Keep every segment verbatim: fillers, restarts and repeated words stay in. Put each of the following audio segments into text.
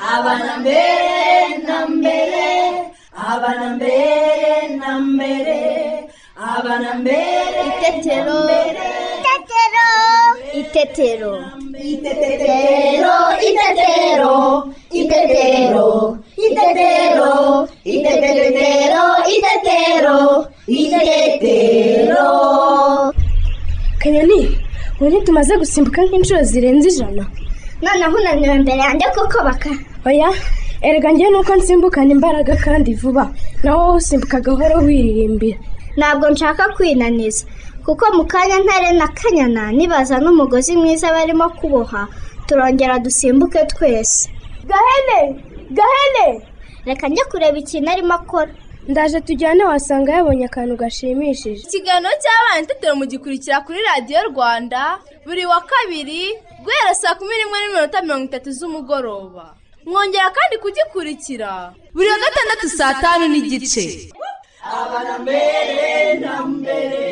abana mbere na mbere, abana mbere na mbere, abana mbere. Itetero, itetero, itetero, itetero, itetero, itetero, itetero, itetero, itetero, itetero. Kanyoni, ubu tumaze gusimbuka nk'inshuro zirenze ijana. noneho unaniwe mbere yanjye kuko baka. Oya, erega njye nuko nsimbukana imbaraga kandi vuba, naho wowe usimbuka gahoro wiririmbira. Ntabwo nshaka kwinaniza, kuko mu kanya ntare na Kanyana nibaza n'umugozi mwiza barimo kuboha, turongera dusimbuke twese. Gahene, Gahene! Reka njye kureba ikintu arimo akora. Ndaje tujyane, wasanga yabonye akantu gashimishije. Ikiganiro cy'abana itetero mugikurikira kuri radiyo Rwanda buri wa kabiri guhera saa kumi n'imwe n'iminota mirongo itatu z'umugoroba. Mwongera kandi kugikurikira buri wa gatandatu saa tanu n'igice. Abana mbere na mbere.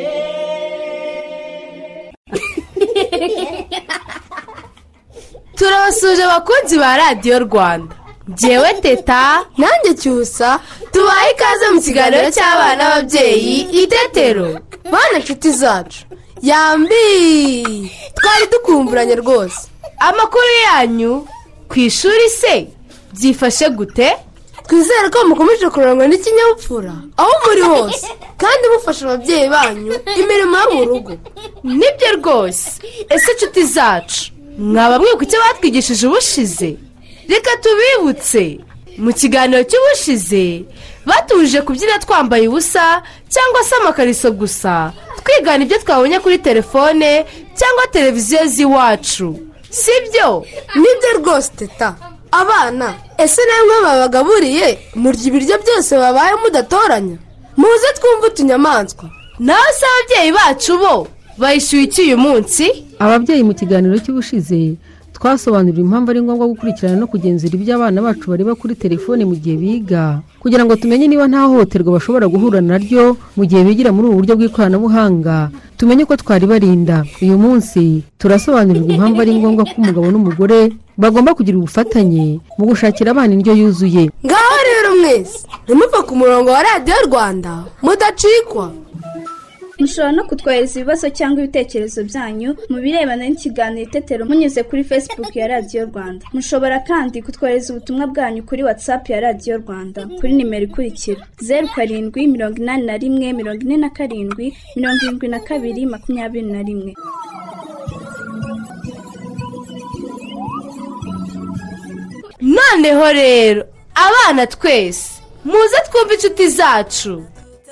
Turabasuje abakunzi ba radiyo Rwanda. Jewe Teta nanjye Cyusa tubaye ikaze mu kiganiro cy'abana n'ababyeyi itetero. Bana nshuti zacu, yambi twari dukumburanye rwose. Amakuru yanyu ku ishuri se byifashe gute? Twizere ko mukomeje kurangwa n'ikinyabupfura aho muri hose kandi mufasha ababyeyi banyu imirimo yo mu rugo. Nibyo rwose. Ese nshuti zacu, mwaba mwibuka icyo batwigishije ubushize? Reka tubibutse. Mu kiganiro cy'ubushize batuje kubyina twambaye ubusa cyangwa se amakariso gusa, twigana ibyo twabonye kuri telefone cyangwa televiziyo z'iwacu. Sibyo? Nibyo rwose Teta. Abana, ese namwe babagaburiye murya ibiryo byose babaye mudatoranya? Muze twumve utunyamaswa. Nawe se ababyeyi bacu bo bayishyuye iki uyu munsi? Ababyeyi mu kiganiro cy'ubushize twasobanurira impamvu ari ngombwa gukurikirana no kugenzura ibyo abana bacu bareba kuri telefone mu gihe biga, kugira ngo tumenye niba nta hohoterwa bashobora guhura naryo mu gihe bigira muri ubu buryo bw'ikoranabuhanga, tumenye ko twari barinda. Uyu munsi turasobanurirwa impamvu ari ngombwa ko umugabo n'umugore bagomba kugira ubufatanye mu gushakira abana indyo yuzuye. Ngaho rero mwese ntimuve ku murongo wa radiyo Rwanda mudacikwa. Mushobora no kutwohereza ibibazo cyangwa ibitekerezo byanyu mu birebana n'ikiganiro itetero munyuze kuri Facebook ya radiyo Rwanda. Mushobora kandi kutwohereza ubutumwa bwanyu kuri WhatsApp ya radiyo Rwanda kuri nimero ikurikira: zeru karindwi mirongo inani na rimwe mirongo ine na karindwi mirongo irindwi na kabiri makumyabiri na rimwe. Noneho rero abana twese muze twumve inshuti zacu.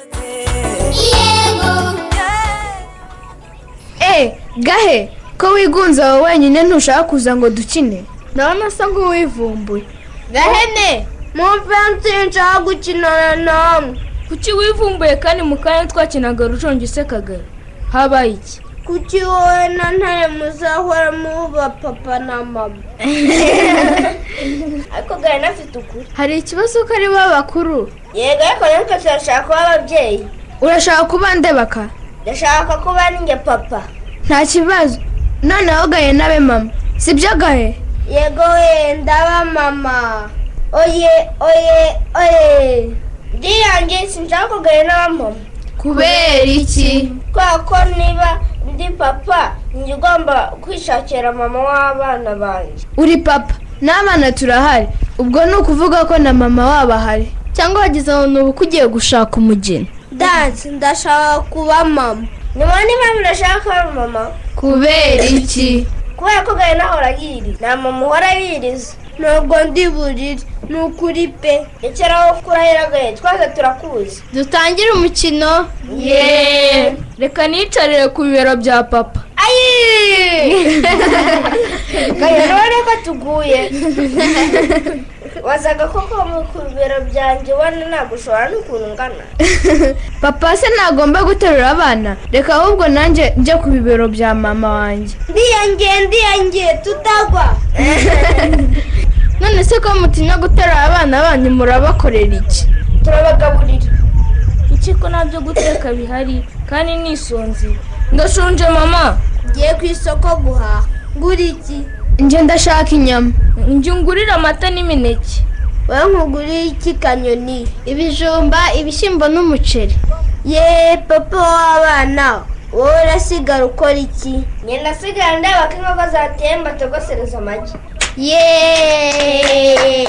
Eh, Gahe, ko wigunze aho wenyine ntushaka kuza ngo dukine? Ndabona asa nk'uwivumbuye. Gahene, mumve nsinshaka gukinana namwe. Kuki wivumbuye kandi mu kanya twakinaga rujonge usekaga? Habaye iki? Kuki wowe na Ntare muzahora muba papa na mama? Ariko Gahene afite ukuri. Hari ikibazo ko ari bo bakuru? Yego, ariko natwe turashaka kuba ababyeyi. Urashaka kuba ndebaka? Ndashaka kuba ninjye papa. Nta kibazo. Noneho Gahene abe mama, sibyo Gahe? Yego we, ndaba mama. Oye, oye, oye. Ndiyange sinshaka ko Gahene aba mama. Kubera iki? Kwa ko niba ndi papa njye ugomba kwishakira mama w'abana banjye. Uri papa, n'abana turahari. Ubwo ni ukuvuga ko na mama wabo ahari. Cyangwa wagize aho nubu kugiye gushaka umugeni? Dance, ndashaka kuba mama. Nyuma niba ndashaka kuba mama. Kubera iki? Kubera ko Gahene ahora yiri. Na mama uhora yiriza. Ntabwo ndi buriri. Ni ukuri pe. Rekeraho kurahira Gahene, twese turakuzi. Dutangire umukino. Yeee. Reka nicarire ku bibero bya papa. Ayi! Gahene rero tuguye. Wazaga koko ku bibero byanjye wana nagushobora n'ukuntu ngana. Papa se ntagomba guterura abana? Reka ahubwo nanjye njye ku bibero bya mama wanjye. Ndiyange, ndiyange, tutagwa. None se ko mutinya guterura abana banyu murabakorera iki? Turabagaburira. Iki ko nabyo guteka bihari kandi nisonzi. Ndashonje mama. Ngiye ku isoko guhaha. Ngura iki? njye ndashaka inyama. njye ungurira amata n'imineke. wowe nkuguriye iki Kanyoni? Ibijumba, ibishyimbo n'umuceri. Ye papa w'abana, wowe urasigara ukora iki? njye ndasigara ndeba ko inkoko zateye mbatogosereza amagi. Yeee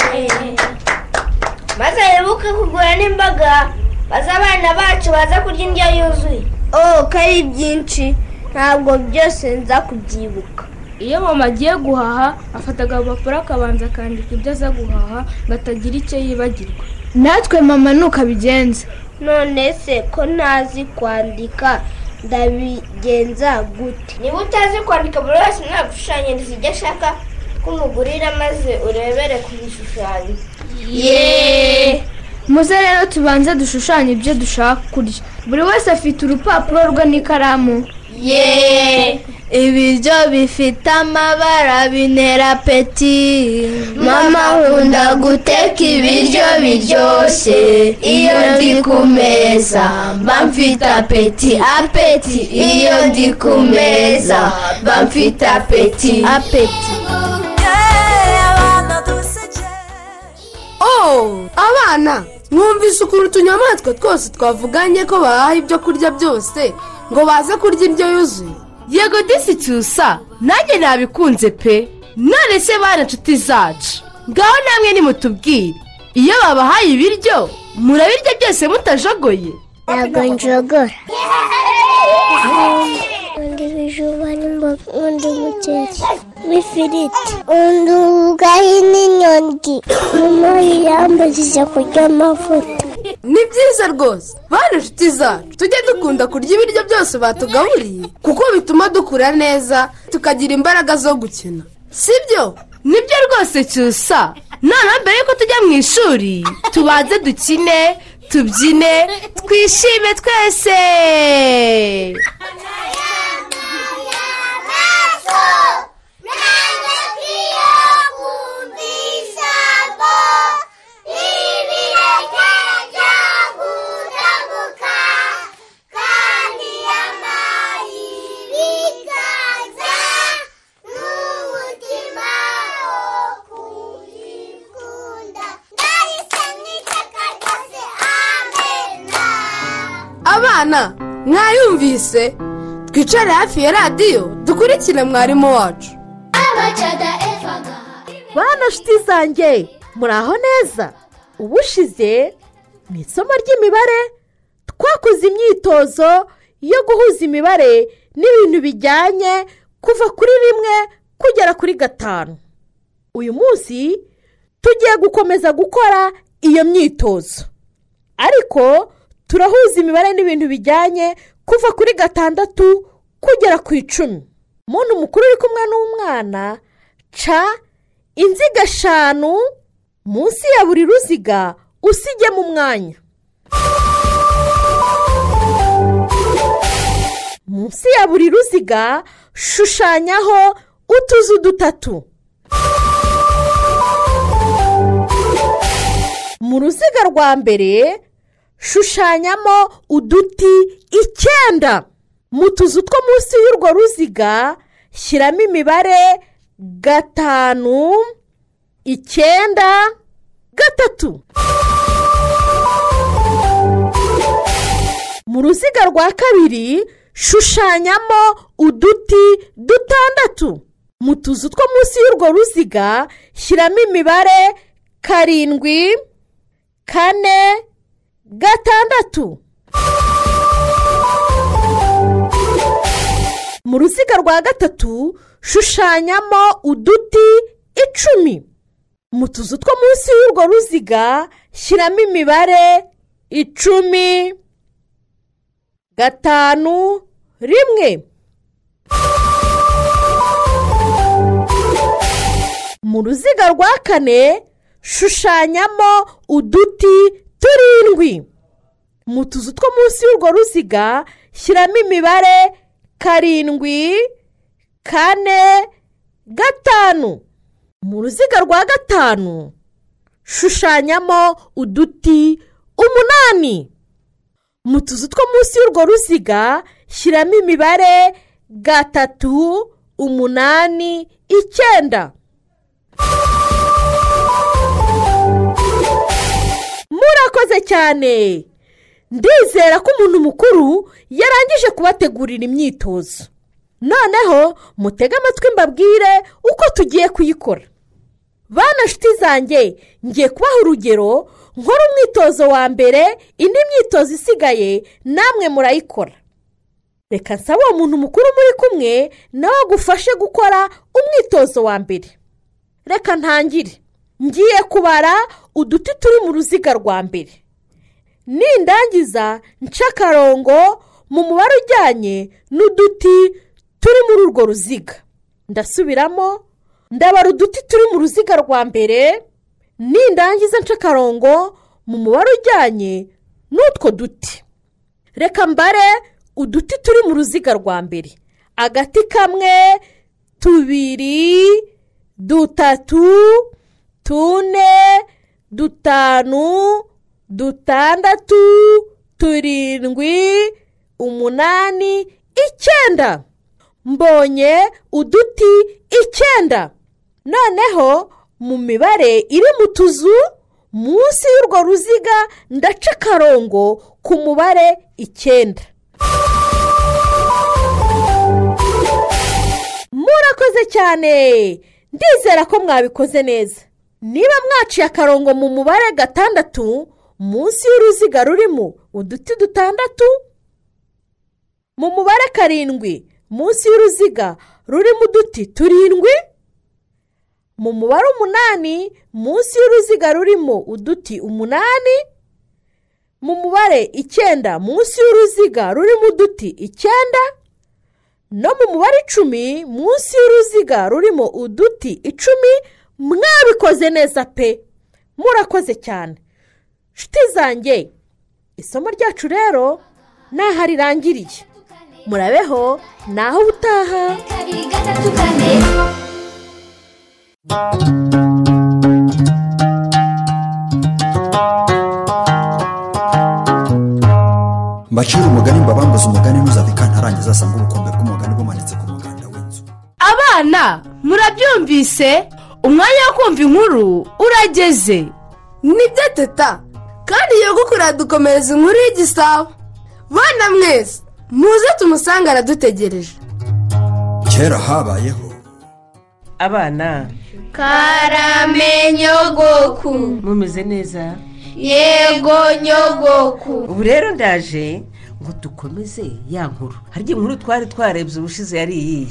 maze wibuke kugura n'imboga maze abana bacu baza kurya indyo yuzuye. oh ko ari byinshi ntabwo byose nza kubyibuka. iyo mama agiye guhaha afata agapapuro akabanza akandika ibyo aza guhaha ngo atagira icyo yibagirwa. natwe mama nuko abigenza. none se ko ntazi kwandika ndabigenza gute? niba utazi kwandika buri wese nagushushanyiriza ibyo ashaka ko umugurira maze urebere ku bishushanyo. yeee muze rero tubanze dushushanye ibyo dushaka kurya. buri wese afite urupapuro rwe n'ikaramu. yeee ibiryo bifite amabara binera apeti. mama nkunda guteka ibiryo biryoshye. iyo ndi ku meza mba mfite apeti. apeti iyo ndi ku meza mba mfite apeti. apeti. oh abana mwumvise ukuntu utunyamaswa twose twavuganye ko bahaha ibyo kurya byose ngo baze kurya indyo yuzuye. yego disi cyusa nanjye nabikunze pe. none se bana nshuti zacu ngaho namwe nimutubwire iyo babahaye ibiryo murabirya byose mutajogoye? ntabwo njogora. undi ibijumba n'imboga undi umuceri n'ifiriti undi ugahi n'inyongi. mama yiyambajije kurya amavuta. ni byiza rwose bana nshuti zacu tujye dukunda kurya ibiryo byose batugaburiye kuko bituma dukura neza tukagira imbaraga zo gukina, sibyo? nibyo rwose cyusa. noneho mbere yuko tujya mu ishuri tubanze dukine tubyine twishime twese. abana mwayumvise twicare hafi ya radiyo dukurikire mwarimu wacu. bana nshuti zanjye muraho neza? ubushize mu isomo ry'imibare twakoze imyitozo yo guhuza imibare n'ibintu bijyanye kuva kuri rimwe kugera kuri gatanu. uyu munsi tugiye gukomeza gukora iyo myitozo ariko turahuza imibare n'ibintu bijyanye kuva kuri gatandatu kugera ku icumi. umuntu mukuru uri kumwe n'umwana ca inziga eshanu munsi ya buri ruziga usigemo umwanya. munsi ya buri ruziga shushanyaho utuzu dutatu. mu ruziga rwa mbere shushanyamo uduti icyenda. mu tuzu two munsi y'urwo ruziga shyiramo imibare gatanu icyenda gatatu. mu ruziga rwa kabiri shushanyamo uduti dutandatu. mu tuzu two munsi y'urwo ruziga shyiramo imibare karindwi kane gatandatu. mu ruziga rwa gatatu shushanyamo uduti icumi. mu tuzu two munsi y'urwo ruziga shyiramo imibare icumi gatanu rimwe. mu ruziga rwa kane shushanyamo uduti turindwi. mu tuzu two munsi y'urwo ruziga shyiramo imibare karindwi kane gatanu. mu ruziga rwa gatanu shushanyamo uduti umunani. mu tuzu two munsi y'urwo ruziga shyiramo imibare gatatu umunani icyenda. Murakoze cyane. Ndizera ko umuntu mukuru yarangije kubategurira imyitozo. Noneho mutege amatwi mbabwire uko tugiye kuyikora. Bana nshuti zanjye, ngiye kubaha urugero nkora umwitozo wa mbere, indi myitozo isigaye namwe murayikora. Reka nsaba uwo muntu mukuru muri kumwe nawe agufashe gukora umwitozo wa mbere. Reka ntangire. Ngiye kubara uduti turi mu ruziga rwa mbere. Nindangiza nca akarongo mu mubare ujyanye n'uduti turi muri urwo ruziga. Ndasubiramo, ndabara uduti turi mu ruziga rwa mbere, nindangiza nca akarongo mu mubare ujyanye n'utwo duti. Reka mbare uduti turi mu ruziga rwa mbere. Agati kamwe, tubiri, dutatu, tune, dutanu, dutandatu, turindwi, umunani, icyenda. Mbonye uduti icyenda. Noneho mu mibare iri mu tuzu munsi y'urwo ruziga ndaca akarongo ku mubare icyenda. Murakoze cyane. Ndizera ko mwabikoze neza. Niba mwaciye akarongo mu mubare gatandatu munsi y'uruziga rurimo uduti dutandatu, mu mubare karindwi munsi y'uruziga rurimo uduti turindwi, mu mubare umunani munsi y'uruziga rurimo uduti umunani, mu mubare icyenda munsi y'uruziga rurimo uduti icyenda, no mu mubare icumi munsi y'uruziga rurimo uduti icumi. Mwabikoze neza pe. Murakoze cyane. Nshuti zanjye, isomo ryacu rero naho rirangiriye. Murabeho naho utaha. Mbacira umugani mbabambuza umugani ntuzave kantarangiza asanga ubukombe bw'umugani bumanitse ku muganda w'inzu. Abana murabyumvise, umwanya wo kumva inkuru urageze. Nibyo teta, kandi iyo gukura dukomereza inkuru y'igisabo. Bana mwese muze tumusanga aradutegereje. Kera habayeho. Abana Karame nyogoku. mumeze neza? Yego nyogoku. Ubu rero ndaje ngo dukomeze ya nkuru. Harya inkuru twari twarebye ubushize yari iyihe?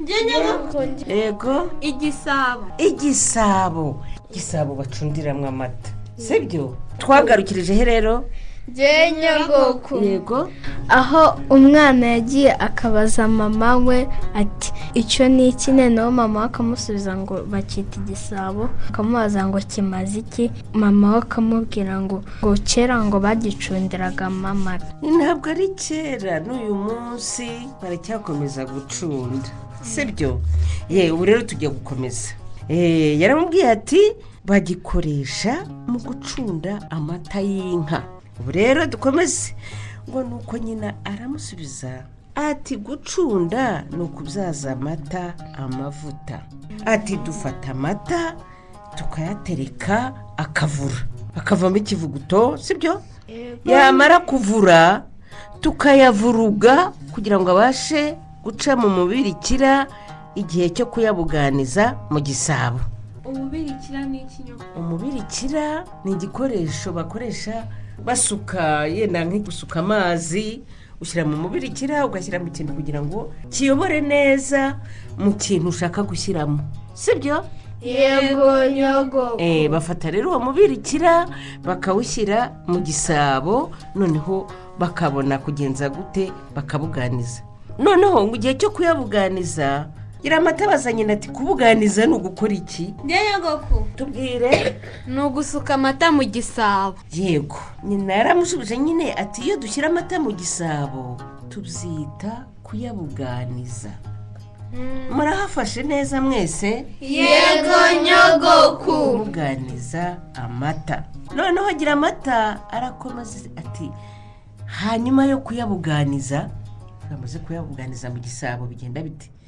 Yego, igisabo. igisabo igisabo bacundiramwo amata, sibyo? Twagarukirije he rero? Je nyogoku. Yego, Aho umwana yagiye akabaza mama we ati icyo ni iki, noneho mama akamusubiza ngo bakita igisabo. Akamubaza ngo kimaze iki, mama we akamubwira ngo ngo kera ngo bagicundiragamo amata. ntabwo ari kera, n'uyu munsi baracyakomeza gucunda, sibyo? Ye, ubu rero tujya gukomeza. Eh, yaramubwiye ati bagikoresha mu gucunda amata y'inka. Ubu rero dukomeze. Ngo nuko nyina aramusubiza ati gucunda ni ukubyaza amata amavuta. Ati dufata amata tukayatereka akavura, akavamo ikivuguto, sibyo? Yamara kuvura tukayavuruga kugira ngo abashe guca mu mubirikira igihe cyo kuyabuganiza mu gisabo. Umubirikira ni iki nyoko? Umubirikira ni igikoresho bakoresha basuka, yenda nk'igusuka amazi, ushyira mu mubirikira ugashyira mu kintu kugira ngo kiyobore neza mu kintu ushaka gushyiramo, sibyo? Yego nyogoku. Eh, bafata rero uwo mubirikira bakawushyira mu gisabo, noneho bakabona kugenza gute, bakabuganiza. Noneho mu gihe cyo kuyabuganiza gira amata bazanye ati kubuganiza ni ugukora iki? Nyogoku. Tubwire. Ni ugusuka amata mu gisabo. Yego, nyina yaramushubije nyine ati iyo dushyira amata mu gisabo tubyita kuyabuganiza. Murahafashe neza mwese? Yego nyogoku. Kubuganiza amata. Noneho gira amata arakomeza ati hanyuma yo kuyabuganiza, bamaze kuyabuganiza mu gisabo bigenda bite?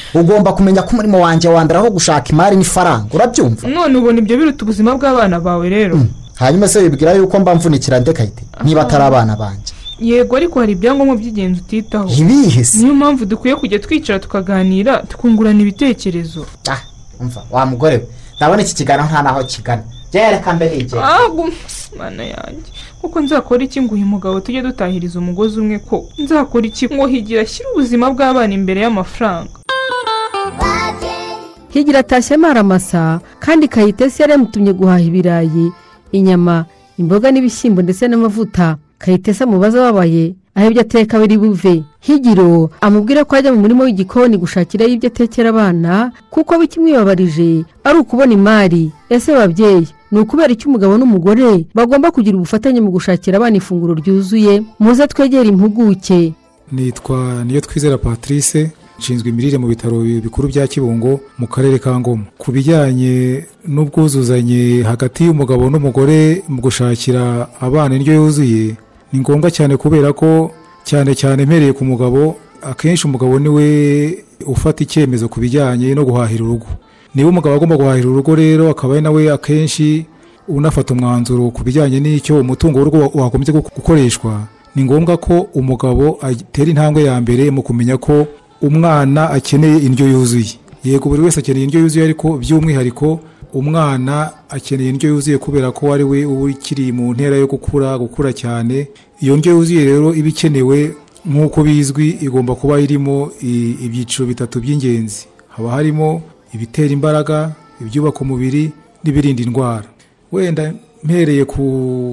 ugomba kumenya ko umurimo wanjye wa mbere aho gushaka imari n'ifaranga urabyumva none ubona ibyo biruta ubuzima bw'abana bawe rero hanyuma se wibwira yuko mba mvunikira ndekayite niba atari abana banjye yego ariko hari ibyangombwa by'ingenzi utitaho ibihe se niyo mpamvu dukwiye kujya twicara tukaganira tukungurana ibitekerezo ah umva wa mugore we ndabona iki kiganiro nta naho kigana byereka mbere igihe ahubwo mana yanjye kuko nzakora iki ngo uyu mugabo tujye dutahiriza umugozi umwe ko nzakora iki ngo higira ashyire ubuzima bw'abana imbere y'amafaranga higira atashye amaramasa kandi kayitesi yari yamutumye guhaha ibirayi inyama imboga n'ibishyimbo ndetse n'amavuta kayitesi amubaza wabaye aho ibyo ateka biri buve higiro amubwira ko ajya mu murimo w'igikoni gushakirayo ibyo atekera abana kuko bikimwibabarije ari ukubona imari ese babyeyi ni ukubera icyo umugabo n'umugore bagomba kugira ubufatanye mu gushakira abana ifunguro ryuzuye muze twegere impuguke. nitwa niyo twizera Patrice nshinzwe imirire mu bitaro bikuru bya Kibungo mu karere ka Ngoma ku bijyanye n'ubwuzuzanye hagati y'umugabo n'umugore mu gushakira abana indyo yuzuye ni ngombwa cyane kubera ko cyane cyane mpereye ku mugabo akenshi umugabo niwe ufata icyemezo ku bijyanye no guhahira urugo niba umugabo agomba guhahira urugo rero akaba ari nawe akenshi unafata umwanzuro ku bijyanye n'icyo umutungo w'urugo wagombye gukoreshwa ni ngombwa ko umugabo atera intambwe ya mbere mu kumenya ko umwana akeneye indyo yuzuye yego buri wese akeneye indyo yuzuye ariko by'umwihariko umwana akeneye indyo yuzuye kubera ko ari we uba ukiri mu ntera yo gukura gukura cyane iyo ndyo yuzuye rero iba ikenewe nk'uko bizwi igomba kuba irimo ibyiciro bitatu by'ingenzi haba harimo ibitera imbaraga ibyubaka umubiri n'ibirinda indwara wenda mpereye ku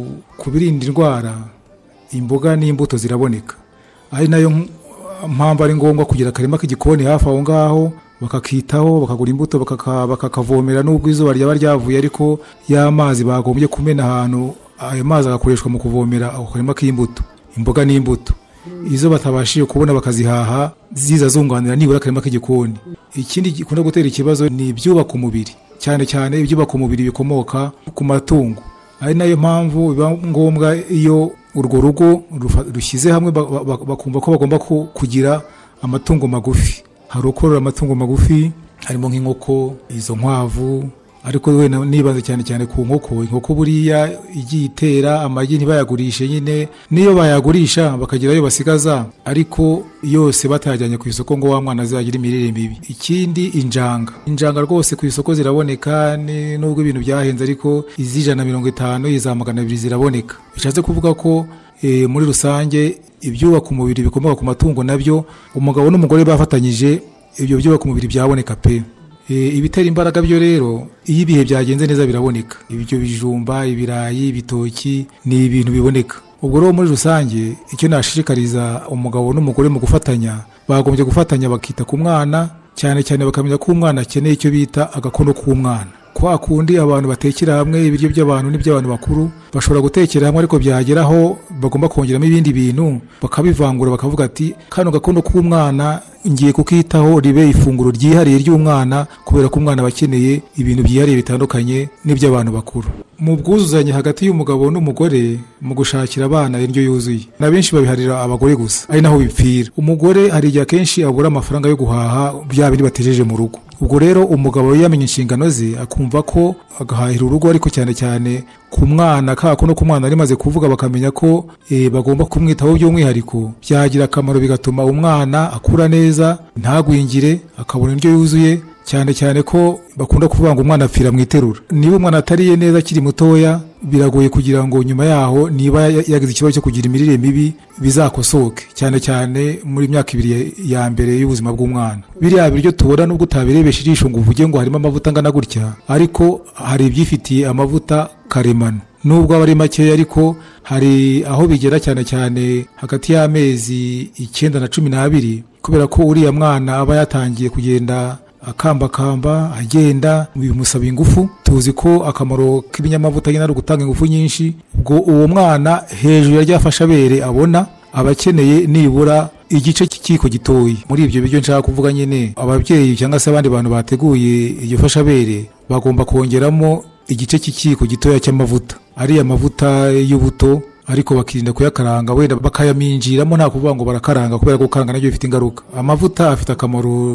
ku birinda indwara imboga n'imbuto ziraboneka ari nayo mpamvu ari ngombwa kugira akarima k'igikoni hafi aho ngaho bakakitaho bakagura imbuto bakakavomera n'ubwo izuba ryaba ryavuye ariko y'amazi bagombye kumena ahantu ayo mazi agakoreshwa mu kuvomera ako karima k'imbuto imboga n'imbuto izo batabashije kubona bakazihaha ziza zunganira nibura akarima k'igikoni. Ikindi gikunda gutera ikibazo ni ibyubaka umubiri cyane cyane ibyubaka umubiri bikomoka ku matungo ari nayo mpamvu biba ngombwa iyo urwo rugo rushyize hamwe bakumva ko bagomba kugira amatungo magufi hari ukorora amatungo magufi harimo nk'inkoko izo nkwavu ariko we nibanze cyane cyane ku nkoko inkoko buriya igiye itera amagi ntibayagurishe nyine niyo bayagurisha bakagira ayo basigaza ariko yose batayajyanye ku isoko ngo wa mwana azagira imirire mibi. Ikindi injanga injanga rwose ku isoko ziraboneka nubwo ibintu byahenze ariko izijana mirongo itanu iza magana abiri ziraboneka bishatse kuvuga ko e, muri rusange ibyubaka umubiri bikomoka ku matungo nabyo umugabo n'umugore bafatanyije ibyo byubaka umubiri byaboneka pe. Ibitera imbaraga byo rero iyo ibihe byagenze neza biraboneka ibyo bijumba ibirayi ibitoki ni ibintu biboneka. Ubwo rero muri rusange icyo nashishikariza umugabo n'umugore mu gufatanya bagombye gufatanya bakita ku mwana cyane cyane bakamenya ko umwana akeneye icyo bita agakono k'umwana kwa kundi abantu batekera hamwe ibiryo by'abantu n'iby'abantu bakuru bashobora gutekera hamwe ariko byageraho bagomba kongeramo ibindi bintu bakabivangura bakavuga ati kano gakono k'umwana ngiye kukitaho ribe ifunguro ryihariye ry'umwana kubera ko umwana bakeneye ibintu byihariye bitandukanye n'iby'abantu bakuru. Mu bwuzuzanye hagati y'umugabo n'umugore mu gushakira abana indyo yuzuye na benshi babiharira abagore gusa ari naho bipfira. Umugore hari igihe akenshi abura amafaranga yo guhaha bya biri batejeje mu rugo ubwo rero umugabo yamenye inshingano ze akumva ko agahahira urugo ariko cyane cyane ku mwana kako no ku mwana ari maze kuvuga bakamenya ko e, bagomba kumwitaho by'umwihariko byagira akamaro bigatuma umwana akura neza ntagwingire akabona indyo yuzuye cyane cyane ko bakunda kuvuga ngo umwana apfira mu iterura niba umwana atariye neza akiri mutoya biragoye kugira ngo nyuma yaho niba yagize ikibazo cyo kugira imirire mibi bizakosoke cyane cyane muri myaka ibiri ya mbere y'ubuzima bw'umwana. Biriya biryo tubona nubwo utabirebesha ijisho ngo uvuge ngo harimo amavuta angana gutya ariko hari ibyifitiye amavuta karemano nubwo aba ari makeya ariko hari aho bigera cyane cyane hagati y'amezi icyenda na cumi n'abiri kubera ko uriya mwana aba yatangiye kugenda akambakamba agenda bimusaba ingufu tuzi ko akamaro k'ibinyamavuta ari gutanga ingufu nyinshi ubwo uwo mwana hejuru ya ryafasha bere abona abakeneye nibura igice cy'ikiko gitoyi muri ibyo biryo nshaka kuvuga nyine ababyeyi cyangwa se abandi bantu bateguye iryo fasha bere bagomba kongeramo igice cy'ikiko gitoya cy'amavuta ari amavuta y'ubuto ariko bakirinda kuyakaranga wenda bakayaminjiramo nta kuvuga ngo barakaranga kubera ko gukaranga nabyo bifite ingaruka. Amavuta afite akamaro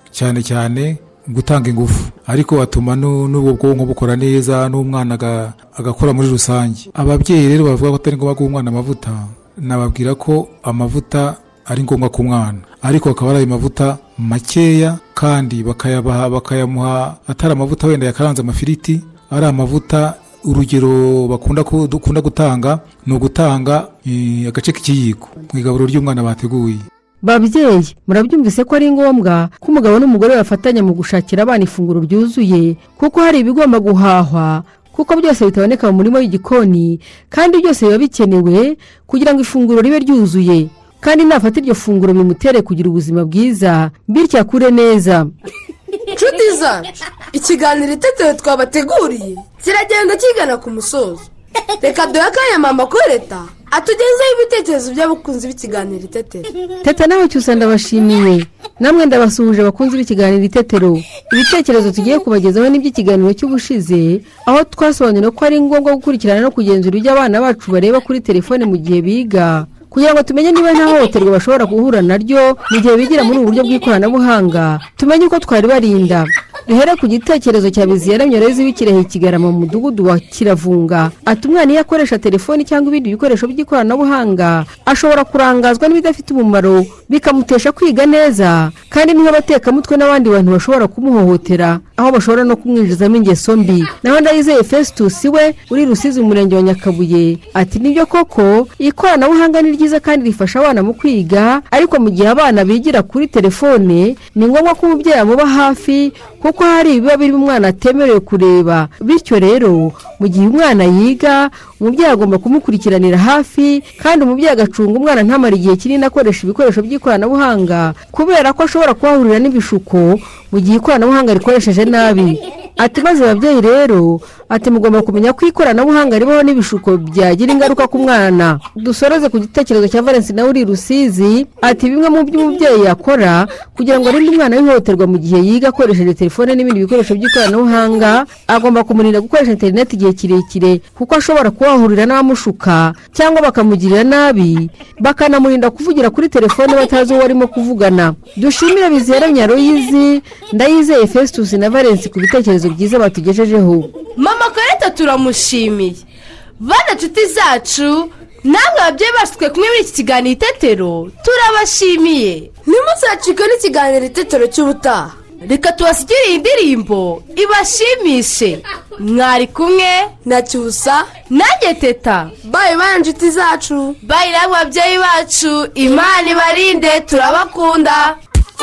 cyane cyane gutanga ingufu ariko atuma n'ubwo bwonko bukora neza n'umwana agakora muri rusange. Ababyeyi rero bavuga ko atari ngombwa guha umwana amavuta, nababwira ko amavuta ari ngombwa ku mwana ariko akaba ari amavuta makeya kandi bakayabaha bakayamuha atari amavuta wenda yakaranze amafiriti, ari amavuta urugero bakunda dukunda gutanga ni ugutanga agace k'ikiyiko mu igaburo ry'umwana bateguye. Babyeyi murabyumvise ko ari ngombwa ko umugabo n'umugore bafatanya mu gushakira abana ifunguro ryuzuye kuko hari ibigomba guhahwa kuko byose bitaboneka mu murimo w'igikoni kandi byose biba bikenewe kugira ngo ifunguro ribe ryuzuye kandi nafata iryo funguro bimutere kugira ubuzima bwiza bityo akure neza. Nshuti zacu, ikiganiro itetero twabateguriye kiragenda kigana ku musozo. Reka duhe akanya mama Koreta atugezeho ibitekerezo by'abakunzi b'ikiganiro itetero. Teta nawe cyusa ndabashimiye, namwe ndabasuhuje abakunzi b'ikiganiro itetero. Ibitekerezo tugiye kubagezaho n'iby'ikiganiro cy'ubushize aho twasobanura ko ari ngombwa gukurikirana no kugenzura ibyo abana bacu bareba kuri telefone mu gihe biga kugira ngo tumenye niba nta hohoterwa bashobora guhura naryo mu gihe bigira muri ubu buryo bw'ikoranabuhanga, tumenye uko twari barinda. Duhere ku gitekerezo cya Biziyaremye Rezi w'ikirehe Kigarama mu mudugudu wa Kiravunga. Ati umwana iyo akoresha telefoni cyangwa ibindi bikoresho by'ikoranabuhanga ashobora kurangazwa n'ibidafite umumaro bikamutesha kwiga neza kandi nk'abatekamutwe n'abandi bantu bashobora kumuhohotera aho bashobora no kumwinjizamo ingeso mbi. Naho Ndayizeye Festus we uri Rusizi mu murenge wa Nyakabuye ati nibyo koko ikoranabuhanga ni ryiza kandi rifasha abana mu kwiga ariko mu gihe abana bigira kuri telefone ni ngombwa ko umubyeyi amuba hafi kuko hari ibiba biri umwana atemerewe kureba. Bityo rero mu gihe umwana yiga umubyeyi agomba kumukurikiranira hafi kandi umubyeyi agacunga umwana ntamara igihe kinini akoresha ibikoresho by'ikoranabuhanga kubera ko ashobora kuhahurira n'ibishuko mu gihe ikoranabuhanga rikoresheje nabi. Ati maze ababyeyi rero ati mugomba kumenya ko ikoranabuhanga ribaho n'ibishuko byagira ingaruka ku mwana. Dusoreze ku gitekerezo cya Valence nawe uri Rusizi ati bimwe mu by'umubyeyi yakora kugira ngo arinde umwana w'ihohoterwa mu gihe yiga akoresheje telefone n'ibindi bikoresho by'ikoranabuhanga agomba kumurinda gukoresha interineti igihe kirekire kuko ashobora kuhahurira n'abamushuka cyangwa bakamugirira nabi bakanamurinda kuvugira kuri telefone batazi uwo arimo kuvugana. Dushimire Biziyaremye Rezi, Ndayizeye Festus na Valence ku bitekerezo byiza batugejejeho. Mama Koreta turamushimiye. Bana nshuti zacu namwe ababyeyi bacu twe kumwe muri iki kiganiro itetero turabashimiye. Ntimuzacikwe n'ikiganiro itetero cy'ubutaha. Reka tubasigire iyi ndirimbo ibashimishe. Mwari kumwe na Cyusa nanjye Teta. Bye bana nshuti zacu. Bye namwe ababyeyi bacu. Imana ibarinde turabakunda.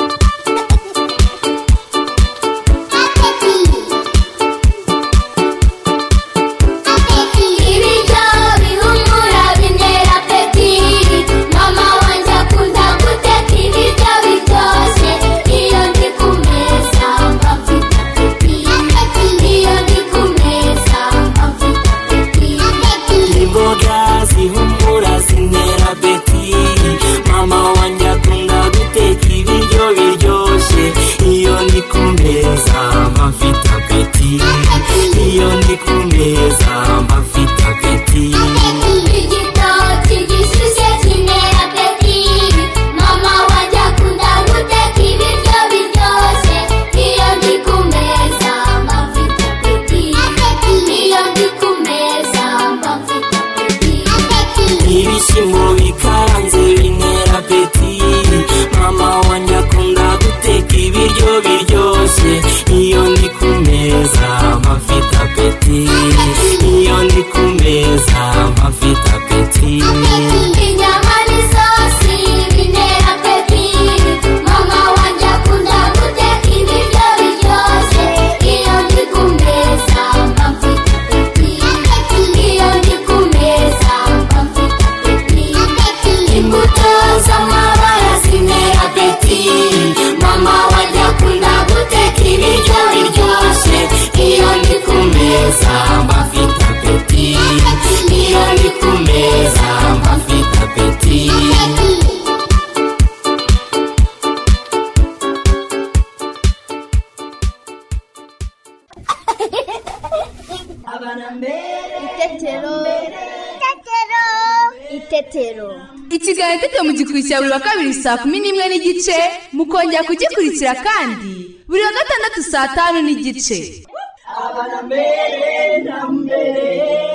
Mama wanjye akunda guteka ibiryo biryoshye iyo ndi ku meza mfite apeti iyo ndi ku meza mfite apeti igitoki gishyushye kinera apeti mama wanjye akunda guteka ibiryo biryoshye iyo ndi ku meza mfite apeti iyo ndi ku meza mfite apeti ibishyimbo bikaranze binera apeti mama wanjye akunda guteka ibiryo biryoshye iyo ndi ku meza mfite apeti iyo ndi ku meza mfite apeti inyama n'isosi binera apeti mama wanjye akunda guteka ibiryo biryoshye iyo ndi ku meza mfite apeti iyo ndi ku meza mfite apeti imbuto z'amabara zinera apeti mama wanjye akunda guteka ibiryo biryoshye iyo ndi ku meza mfite apeti iyo ndi ku meza mfite apeti Itetero Itetero Ikiganiro itetero mugikurikira buri wa kabiri saa kumi n'imwe n'igice mukongera kugikurikira kandi buri wa gatandatu saa tanu n'igice. abana mbere na mbere